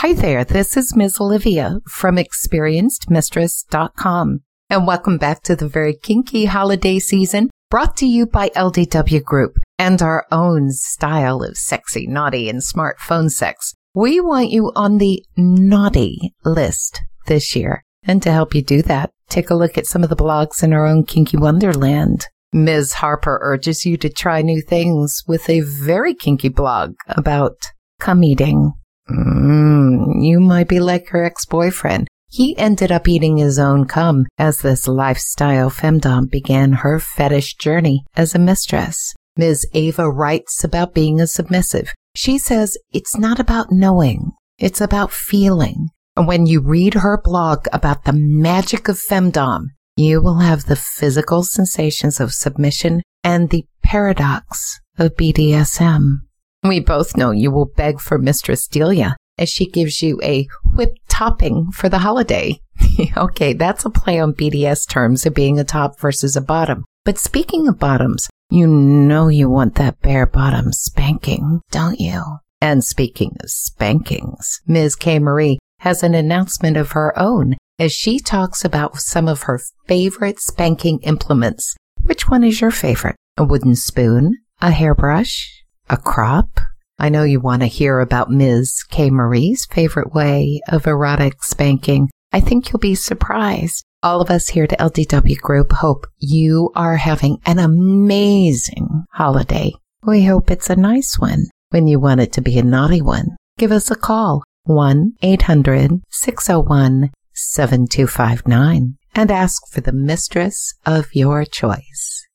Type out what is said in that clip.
Hi there, this is Ms. Olivia from ExperiencedMistress.com, and welcome back to the very kinky holiday season, brought to you by LDW Group and our own style of sexy, naughty, and smartphone sex. We want you on the naughty list this year, and to help you do that, take a look at some of the blogs in our own kinky wonderland. Ms. Harper urges you to try new things with a very kinky blog about cum eating. You might be like her ex-boyfriend. He ended up eating his own cum as this lifestyle femdom began her fetish journey as a mistress. Ms. Ava writes about being a submissive. She says it's not about knowing, it's about feeling. And when you read her blog about the magic of femdom, you will have the physical sensations of submission and the paradox of BDSM. We both know you will beg for Mistress Delia as she gives you a whipped topping for the holiday. Okay, that's a play on BDS terms of being a top versus a bottom. But speaking of bottoms, you know you want that bare bottom spanking, don't you? And speaking of spankings, Ms. K. Marie has an announcement of her own as she talks about some of her favorite spanking implements. Which one is your favorite? A wooden spoon? A hairbrush? A crop? I know you want to hear about Ms. K. Marie's favorite way of erotic spanking. I think you'll be surprised. All of us here at LDW Group hope you are having an amazing holiday. We hope it's a nice one. When you want it to be a naughty one, give us a call, 1-800-601-7259, and ask for the mistress of your choice.